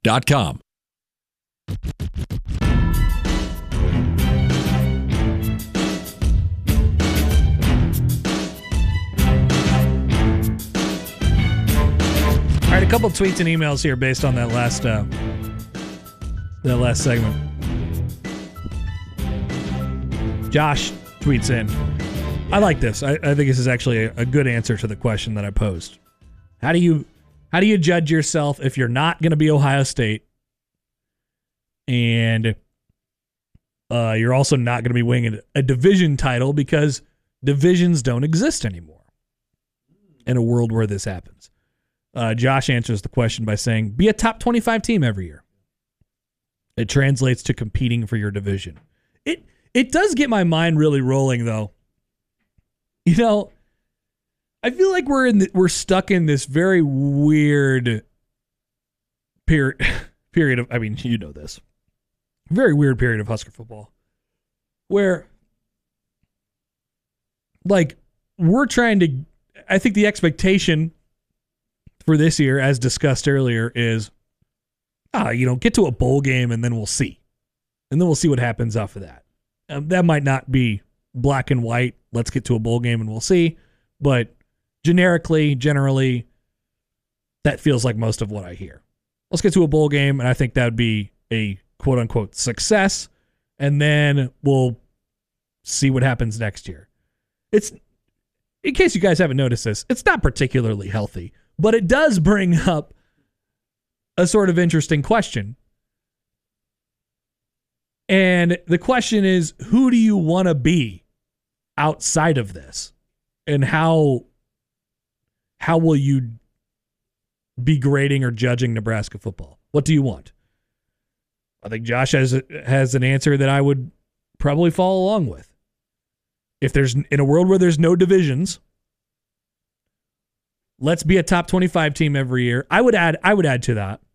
All right, a couple tweets and emails here based on that last segment. Josh tweets in, I like this. I think this is actually a good answer to the question that I posed. How do you judge yourself if you're not going to be Ohio State and you're also not going to be winning a division title because divisions don't exist anymore in a world where this happens? Josh answers the question by saying, be a top 25 team every year. It translates to competing for your division. It does get my mind really rolling, though. You know, I feel like we're stuck in this very weird period of, I mean, you know this, very weird period of Husker football where, like, we're trying to, I think the expectation for this year, as discussed earlier, is, get to a bowl game and then we'll see. And then we'll see what happens after that. That might not be black and white, let's get to a bowl game and we'll see. But generally, that feels like most of what I hear. Let's get to a bowl game, and I think that would be a quote-unquote success, and then we'll see what happens next year. It's, in case you guys haven't noticed this, it's not particularly healthy, but it does bring up a sort of interesting question. And the question is, who do you want to be outside of this? And how will you be grading or judging Nebraska football? What do you want? I think Josh has an answer that I would probably follow along with. If there's, in a world where there's no divisions, let's be a top 25 team every year. I would add to that.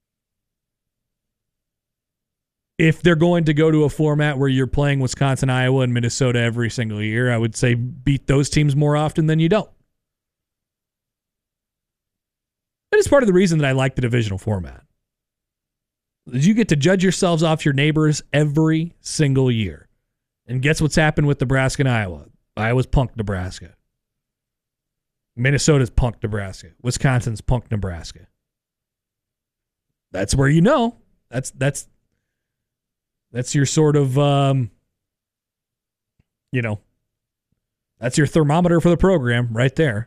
If they're going to go to a format where you're playing Wisconsin, Iowa, and Minnesota every single year, I would say beat those teams more often than you don't. That is part of the reason that I like the divisional format. You get to judge yourselves off your neighbors every single year. And guess what's happened with Nebraska and Iowa? Iowa's punked Nebraska. Minnesota's punked Nebraska. Wisconsin's punked Nebraska. That's where you know. That's your sort of, that's your thermometer for the program right there.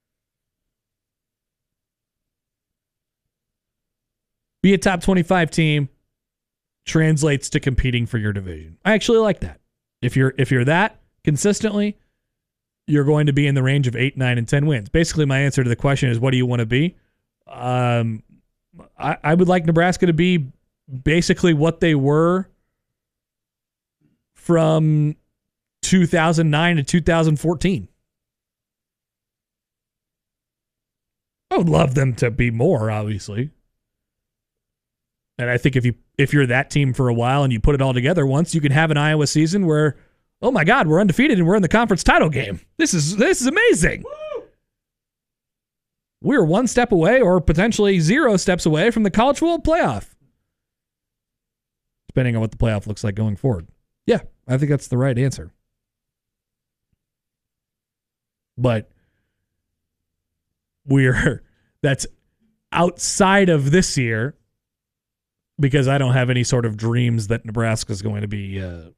Be a top 25 team translates to competing for your division. I actually like that. If you're that consistently, you're going to be in the range of 8, 9, and 10 wins. Basically, my answer to the question is, what do you want to be? I would like Nebraska to be basically what they were from 2009 to 2014. I would love them to be more, obviously. And I think if you're that team for a while and you put it all together once, you can have an Iowa season where, oh my God, we're undefeated and we're in the conference title game. This is amazing. Woo! We're one step away or potentially 0 steps away from the College Football Playoff. Depending on what the playoff looks like going forward. Yeah, I think that's the right answer. But that's outside of this year, because I don't have any sort of dreams that Nebraska is going to be,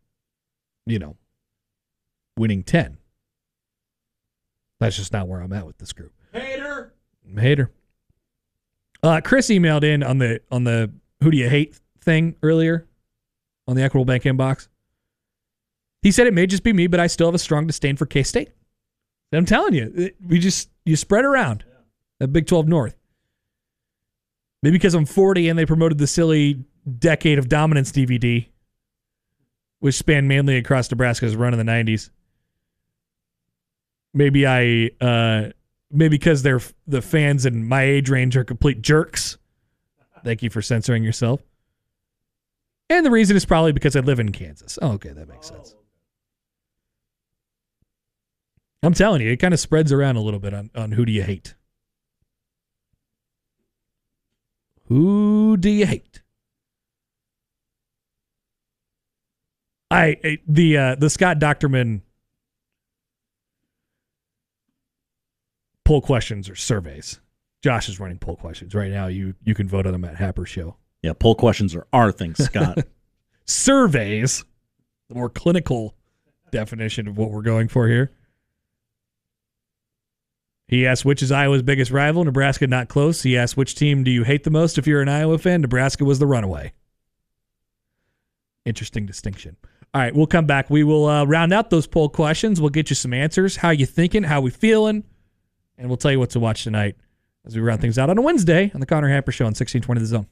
winning 10. That's just not where I'm at with this group. Hater. Chris emailed in on the who do you hate thing earlier on the Equitable Bank inbox. He said it may just be me, but I still have a strong disdain for K-State. I'm telling you, you spread around at Big 12 North. Maybe because I'm 40 and they promoted the silly Decade of Dominance DVD, which spanned mainly across Nebraska's run in the 90s. Maybe because the fans in my age range are complete jerks. Thank you for censoring yourself. And the reason is probably because I live in Kansas. Oh, okay, that makes sense. I'm telling you, it kind of spreads around a little bit on who do you hate. Who do you hate? The Scott Docterman poll questions or surveys. Josh is running poll questions right now. You can vote on them at Happer Show. Yeah, poll questions are our thing, Scott. Surveys, the more clinical definition of what we're going for here. He asked, which is Iowa's biggest rival? Nebraska, not close. He asked, which team do you hate the most if you're an Iowa fan? Nebraska was the runaway. Interesting distinction. All right, we'll come back. We will round out those poll questions. We'll get you some answers. How you thinking? How we feeling? And we'll tell you what to watch tonight as we round things out on a Wednesday on the Connor Happer Show on 1620 The Zone.